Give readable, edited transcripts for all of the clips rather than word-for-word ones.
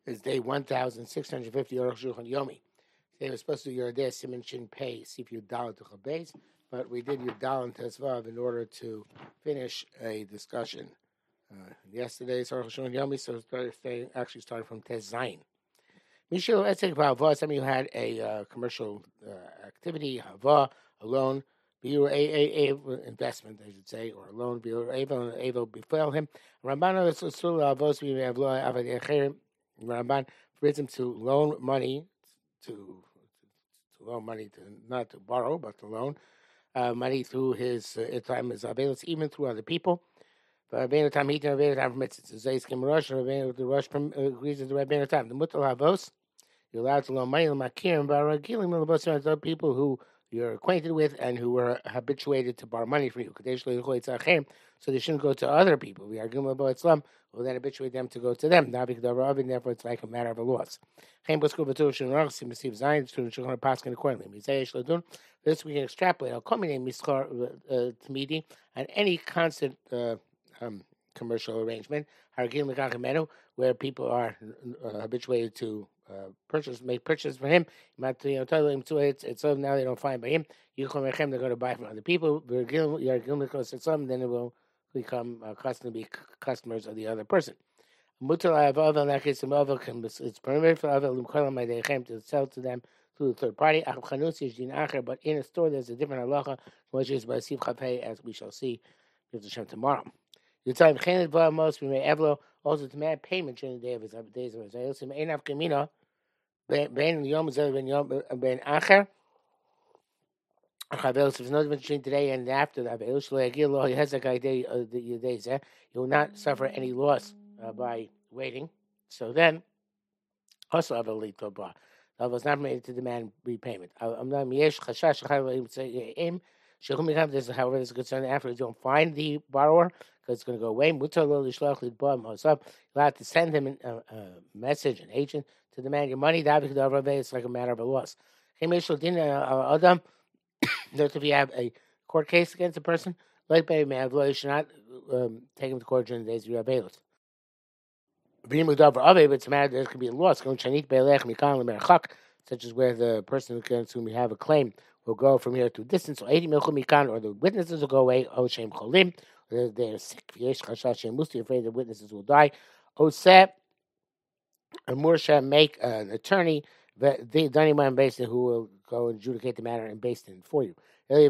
It's day 1,650 Aruch Shulchan Yomi. Today we're supposed to do Yerdei Siman Shin Pei Sif Yudal to Chabez, but we did Yudal and Tesvav in order to finish a discussion. Yesterday's Aruch Shulchan Yomi, so today actually started from Tez Zayin. Mishil Etzek V'Hava, some of you had a commercial activity, Hava, a loan, a investment, I should say, or a loan, Avo befell him. Ramban Sul Avos V'Avlo Avad Echer. Ramban forbids him to loan money to loan money to not to borrow but to loan money through his time as available, even through other people. Rabbeinu Tam Hita Rabbeinu Tam permits it. So Zayis Kim Rosh Rabbeinu the Rosh agrees with the Rabbeinu Tam. The Mutal Havos, you're allowed to loan money to Makirim, but Ragilim Milabos people who you're acquainted with and who were habituated to borrow money from you. So they shouldn't go to other people. We are Islam will then habituate them to go to them. Now because therefore it's like a matter of a loss. This we can extrapolate. I'll culminate mischar tamidi and any constant commercial arrangement, where people are habituated to make purchase for him. It's so now they don't find by him. They're going to buy from other people. Then it will become accustomed to be customers of the other person. It's permitted for Avel to sell to them through the third party. But in a store, there's a different halacha, which is by Sif Chafei, as we shall see tomorrow. You tell him we may Evlo also to demand payment during the day of his days of his Einav Kamina, Ben Yom Ben Acher. If there's no difference between today and after that, you will not suffer any loss by waiting. So then, also have a little I was not made to demand repayment. However, there's a concern after you don't find the borrower because it's going to go away. You'll have to send him a message, an agent, to demand your money. It's like a matter of a loss. If you have a court case against a person, you should not take him to court during the days you have bailiffs. But it's a matter there could be a loss, such as where the person against whom you have a claim will go from here to a distance, or the witnesses will go away, or they're sick, you're afraid the witnesses will die. Make an attorney, the Daniman Basin, who will go and adjudicate the matter in Basin for you.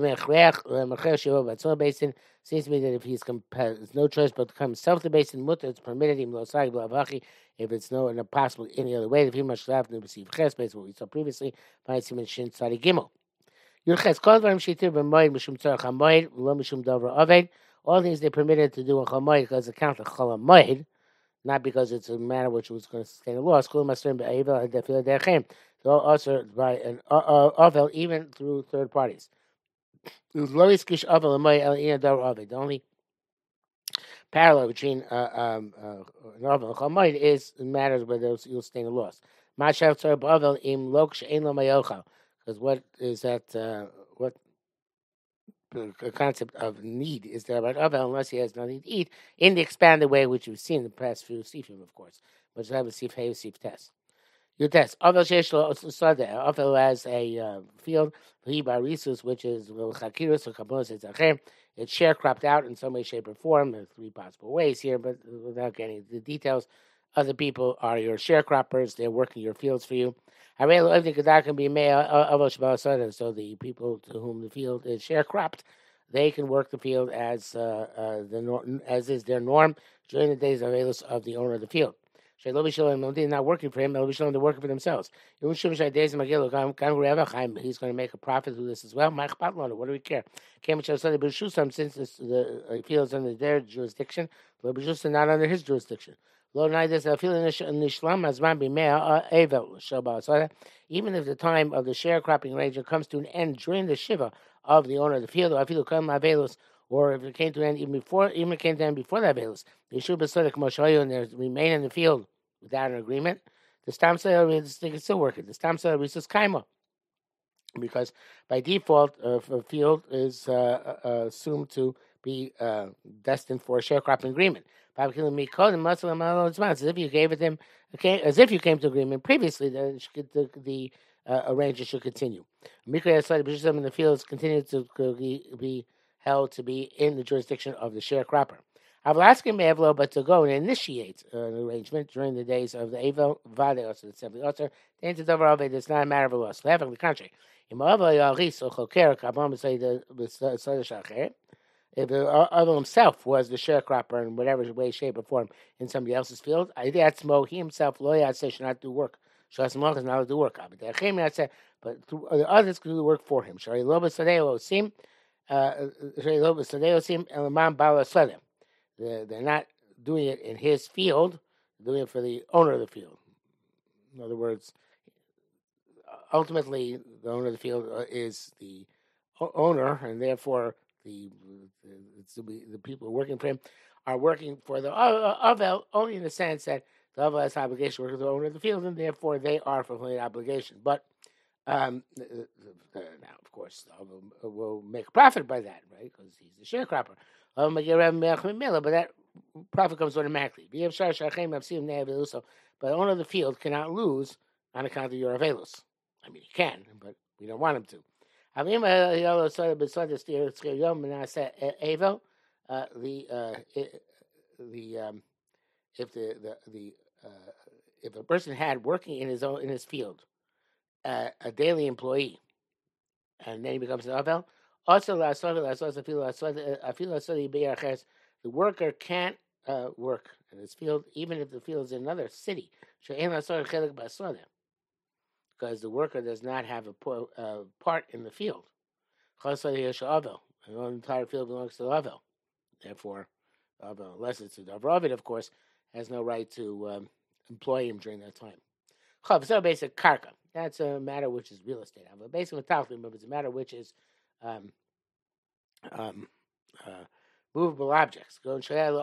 Basin seems to me that if he's there's no choice but to come himself to Basin, it's permitted him if it's no impossible any other way. If he must have to receive ches based on what we saw previously, find him in Shin Tzadi Gimel. All things they're permitted to do in Chamoid because it counts the Chalamoid, not because it's a matter which was going to sustain a loss. So also by an Avel, even through third parties. The only parallel between an Avel and Chamoid is in matters where you'll sustain a loss. Because what is that? What the concept of need is there about Avel unless he has nothing to eat in the expanded way which we've seen in the past few Sifim, of course. But you have a Sif Hey, Sif Test. You test. Avel has a field, which is it's sharecropped out in some way, shape, or form. There are three possible ways here, but without getting into the details, other people are your sharecroppers. They're working your fields for you. So the people to whom the field is sharecropped, they can work the field as as is their norm during the days of the owner of the field. They're not working for him, they're working for themselves. He's going to make a profit through this as well. What do we care? Since the field is under their jurisdiction, not under his jurisdiction. Even if the time of the sharecropping arrangement comes to an end during the Shiva of the owner of the field, or if it came to an end even before the Avelis, they should be and they remain in the field without an agreement, the stam sale they can still work it. The stam sale is kaima, because by default, a field is assumed to be destined for a sharecropping agreement. As if you gave it him, as if you came to agreement previously that the arrangement should continue. Mikra Yasai in the fields continue to be held to be in the jurisdiction of the sharecropper. Avlaskin Mevlo, but to go and initiate an arrangement during the days of the Avel Vade also the Assembly also, the answer of it is not a matter of a loss. However, the contrary. If the other himself was the sharecropper in whatever way, shape, or form in somebody else's field, that's Mo, he himself, Loyat says, should not do work. Shas Malach is not allowed to do work. But the others can do the work for him. Shari Loba Sadeo Sim, Elaman Bala Sadeh. They're not doing it in his field, they're doing it for the owner of the field. In other words, ultimately, the owner of the field is the owner, and therefore the people who are working for him are working for the Avel only in the sense that the Avel has obligation to work with the owner of the field, and therefore they are fulfilling the obligation. But now, of course, the Avel will make a profit by that, right? Because he's the sharecropper. But that profit comes automatically. But the owner of the field cannot lose on account of your Avelus. I mean, he can, but we don't want him to. If a person had working in his field a daily employee, and then he becomes an Avel, also the worker can't work in his field, even if the field is in another city, because the worker does not have a part in the field. The entire field belongs to the Avel. Therefore, unless it's a Davravid, of course, has no right to employ him during that time. So basic karka. That's a matter which is real estate. But basic metalfim, but it's a matter which is movable objects. Such as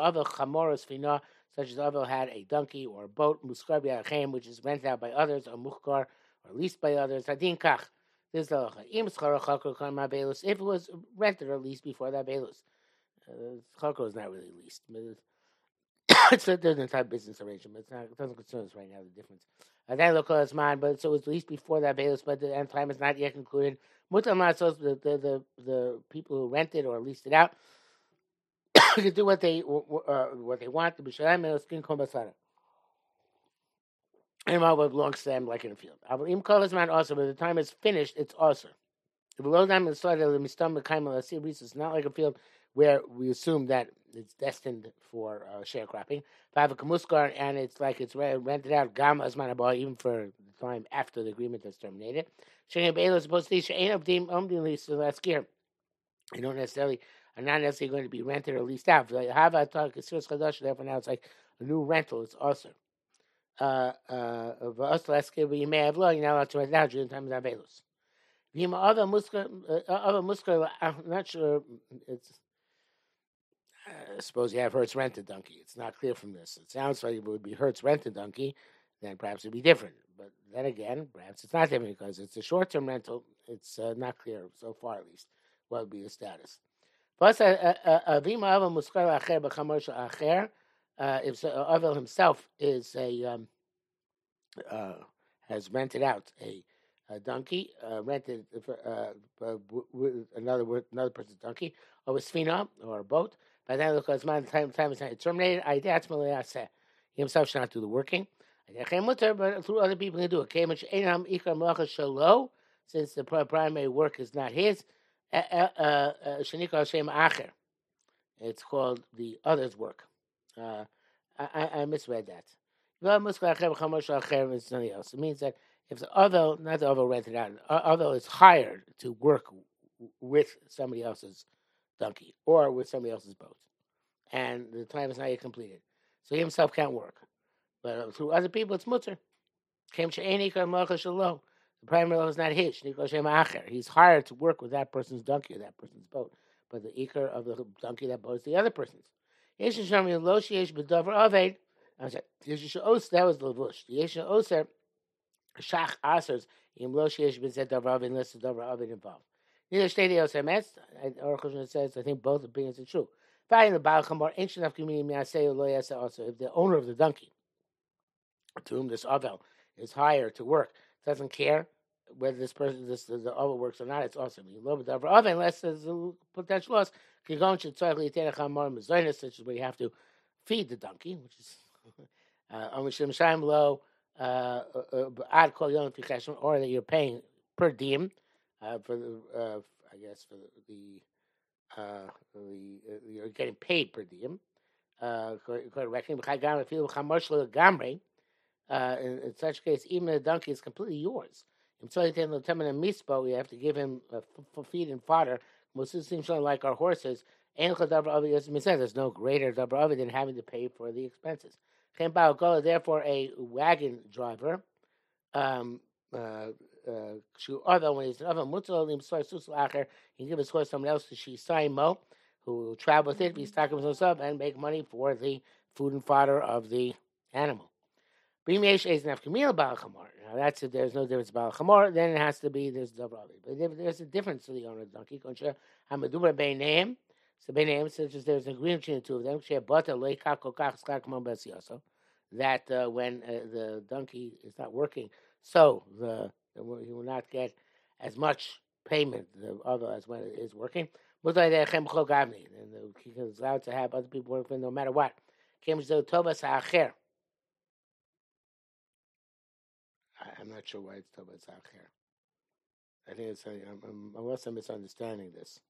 Avel had a donkey or a boat, which is rented out by others, or muhkar, or leased by others. Hadin kach. This is the if it was rented or leased before that belus. Chakra is not really leased. It's a different type of business arrangement. It doesn't concern us right now, the difference. Then look at mine, but so it's at least before that belus, but the end time is not yet concluded. The people who rented or leased it out can do what they want. The b'shalayim and skin kombasara. And what belongs to them, like in a field. Im kolasman also, by the time it's finished, it's also. If below them is started the mistam b'kaim it's not like a field where we assume that it's destined for sharecropping. If I have a kamuskar and it's like it's rented out gam asman abah even for the time after the agreement is terminated. Shein be'elo is supposed to be shein abdim lease so that's gear. You don't necessarily are not necessarily going to be rented or leased out. Have I talk therefore now it's like a new rental. It's also. Of us last year, you may have law. You're not allowed to rent it out during the time of Avelus. Other muskar, I'm not sure. It's. I suppose you have Hertz rented donkey. It's not clear from this. It sounds like it would be Hertz rented donkey, then perhaps it'd be different. But then again, perhaps it's not different because it's a short-term rental. It's not clear so far, at least, what would be the status. Plus, Avima Ava Muskar Acher B'Chamosh Acher. If Avel himself is has rented out a donkey, rented for another person's donkey, or a sfina or a boat. By then, because my time is not terminated, he himself should not do the working. But through other people can do it. Since the primary work is not his, it's called the other's work. I misread that. It's something else. It means that if the Avel, not the Avel rented out, Avel is hired to work with somebody else's donkey or with somebody else's boat, and the time is not yet completed, so he himself can't work. But through other people, it's mutter. The primary is not his. He's hired to work with that person's donkey or that person's boat, but the ikar of the donkey, that boat, is the other person's. That was the levush. The yeshin oser shach asers im lo sheyesh b'zeh davar aved unless the davar aved involved. Neither shtei oser metz. Aruch says I think both opinions are true. Fine, the Baal Chamor, ancient of community, may I say, also, if the owner of the donkey, to whom this Avel is hired to work, doesn't care whether this person, the Avel works or not, it's awesome. You love the Avel, unless there's a potential loss. Such as where you have to feed the donkey, which is or that you're paying per diem for the, I guess for you're getting paid per diem. In such case, even the donkey is completely yours. You have to give him feed and fodder. Like our horses, there's no greater davar than having to pay for the expenses. Therefore, a wagon driver, when he's he can give his horse to someone else to Shisaimo, who will travel with it, be stock himself, and make money for the food and fodder of the animal. Now that's if there's no difference about chamor, then it has to be there's davar. But there's a difference to the owner of the donkey. So such as there's an agreement between the two of them. That when the donkey is not working, so he will not get as much payment as when it is working. And he is allowed to have other people work for him no matter what. I'm not sure why it's Tovas Acher. I think it's unless I'm misunderstanding this.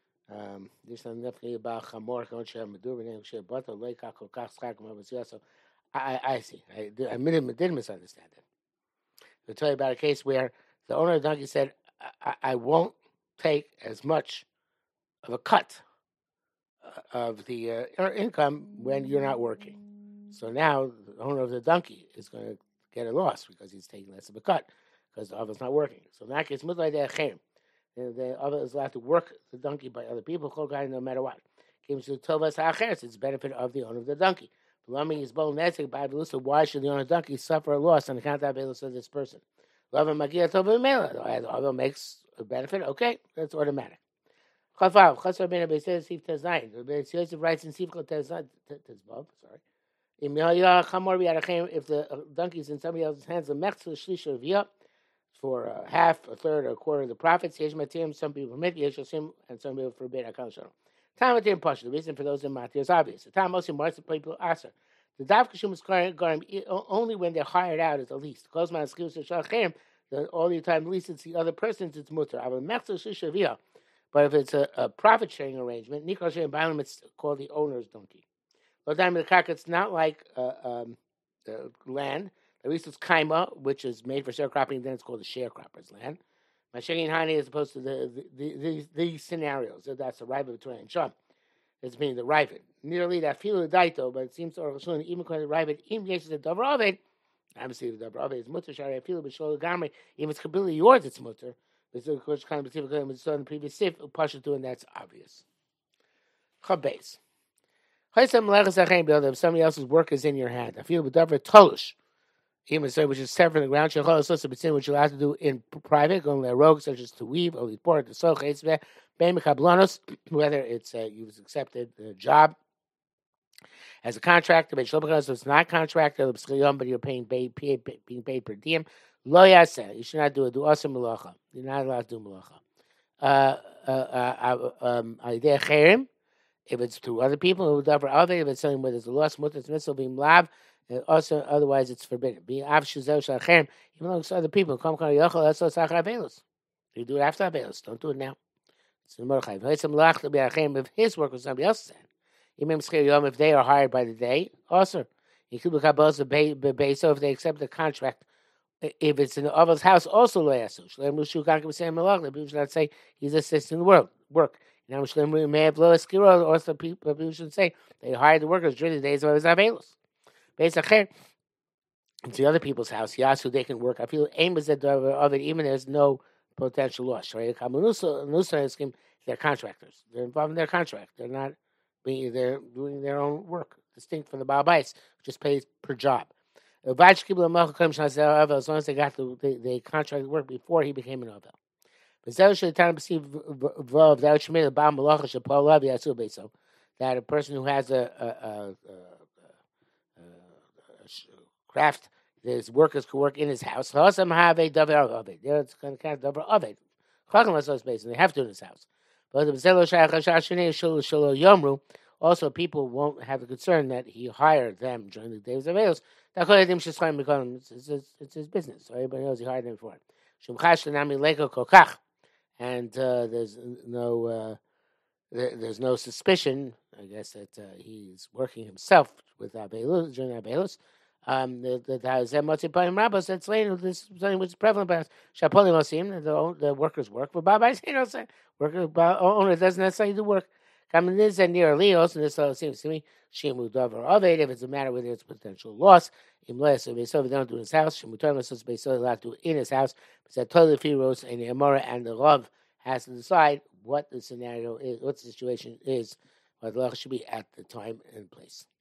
I see. I did misunderstand it. I'll tell you about a case where the owner of the donkey said, I won't take as much of a cut of the income when you're not working. So now the owner of the donkey is going to get a loss because he's taking less of a cut because the other's not working. So in that case, the other is allowed to work the donkey by other people, no matter what. It's the benefit of the owner of the donkey. Why should the owner of the donkey suffer a loss on account of this person? The other makes a benefit, okay, that's automatic. Yosef writes in Sifcha Tezvav, sorry. If the donkey's in somebody else's hands, for half, a third, or a quarter of the profits, some people permit, and some people forbid. Time with the reason for those in Matir is obvious. The time most people answer. The Davkashum is only when they're hired out is the least. All the time, at least it's the other person's, it's mutter. But if it's a profit sharing arrangement, it's called the owner's donkey. It's not like the land. At least it's kaima, which is made for sharecropping, then it's called the sharecropper's land. Mashegin Hani as opposed to these scenarios. So that's the rival between and Sham. It's meaning the rival. Nearly that feel daito, but it seems to even when the rival in the davar ovid, obviously the davar ovid is mutter shari feel b'shol gamri, even it's completely yours, it's mutter. But of course kind of specific we saw in the previous sif pasha too, and that's obvious. Chabes. If somebody else's work is in your hand, I feel with davar tolush. Which is separate from the ground, which you're allowed to do in private, going to rogue, such as to weave, or report, to soch, whether it's you've accepted the job as a contractor, so it's not contractor, but you're being paid per diem. Lo yaseh, you should not do it. Do awesome malacha. You're not allowed to do malacha. If it's to other people, if it's something where there's a loss, mutas missile being lav. Also, otherwise, it's forbidden. Even though it's other people, you do it after Abelos. Don't do it now. It's the Mordechai. If his work was somebody else's hand, if they are hired by the day, also, so if they accept the contract, if it's in the other's house, also people should not say he's assisting the work. May have also people should say they hired the workers during the days of his Abelos. It's the other people's house. Yasu, they can work. I feel aim is that of it, even there's no potential loss. Right? They're contractors. They're involved in their contract. They're doing their own work, distinct from the Baal Bais, which is paid per job. As long as they got the contract work before he became an Ovel. that a person who has a craft, his workers could work in his house. Ha'asam have a davar ovid. It's kind of davar ovid. Chacham lasos beis, and they have to in his house. But the zelo shayach hashashnei shelo yomru. Also, people won't have the concern that he hired them during the days of Avelos. It's his business, so everybody knows he hired them for it. And there's no suspicion, I guess, that he's working himself with Abelus during Abelus. That's later. This is something which is prevalent about Shapoli Mosim. The workers work, but Baba worker owner doesn't necessarily do work. Coming this and near Leos, and this seems to me Shemu Dover Ovid. If it's a matter where there's potential loss, Imles or Beso, don't do in his house. Shemu Torah says Beso allowed to do in his house. But that totally Firos and the Amora and the Rav has to decide what the scenario is, what the situation is, what the law should be at the time and place.